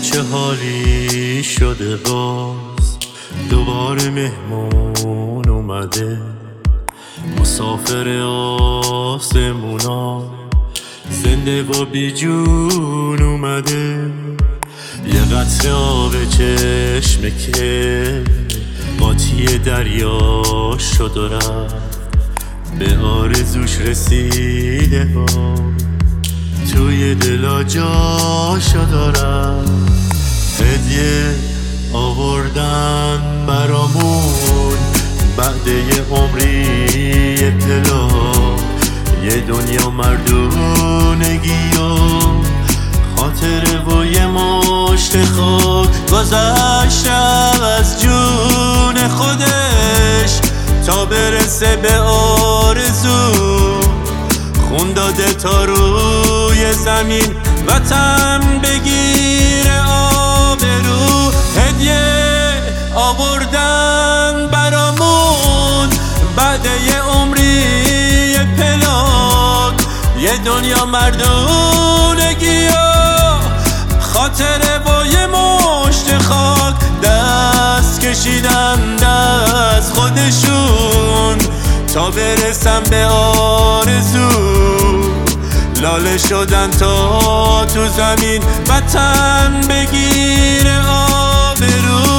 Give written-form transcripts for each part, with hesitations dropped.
چه حالی شده باز دوباره مهمون اومده، مسافر آسمونا زنده و بی جون اومده. یه قطره آب چشمه که قاطی دریا شد و رفت، به آرزوش رسیده ها توی دلا جا شد و رفت. هدیه آوردن برامون بعد یه عمری پلاک، یه دنیا مردونگی و خاطره و یه مشت خاک. گذشتم از جون خودش تا برسه به آرزو، خون داده تا روی زمین وطن بگیره آبرو. هدیه آوردن برامون بعد یه عمری پلاک، یه دنیا مردونگی و خاطره و یه مشت خاک. دست کشیدن دست خودشون تا برسن به آرزو، لاله شدن تا تو زمین وطن بگیره آبرو.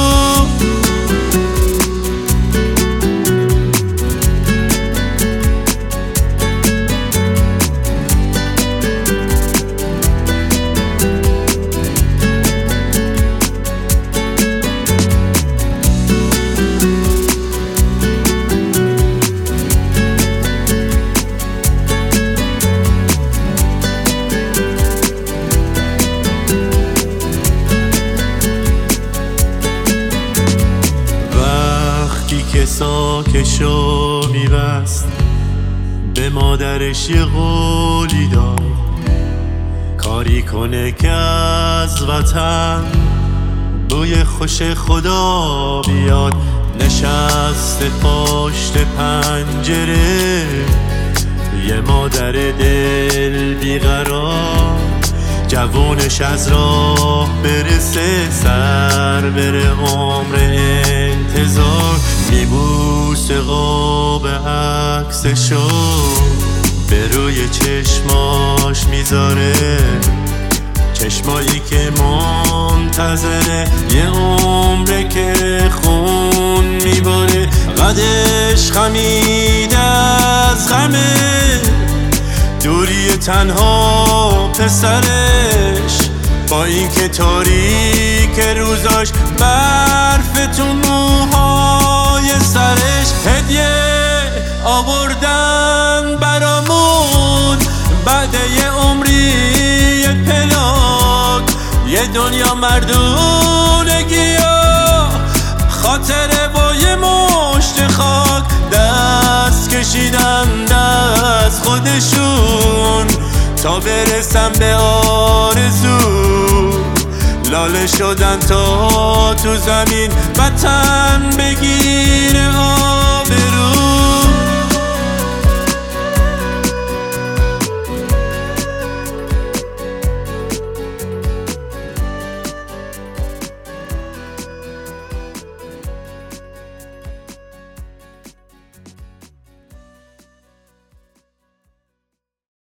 ساکشو میبست به مادرش یه قولی داد، کاری کنه که از وطن بوی خوش خدا بیاد. نشست پشت پنجره یه مادر دل بیقرار، جوونش از راه برسه سر بره عمر انتظار. میبوسه قاب عکسشو به روی چشماش میذاره، چشمایی که منتظره یه عمره که خون میباره. قدش خمیده از غمه دوری تنها پسرش، با این که تاریک روزاش برف تو موهای سرش. هدیه آوردن برامون بعد یه عمری پلاک، یه دنیا مردونگی و خاطره و یه مشت خاک. دست کشیدن دست خودشون تا برسن به آرزو، لاله شدن تا تو زمین وطن بگیره آبرو.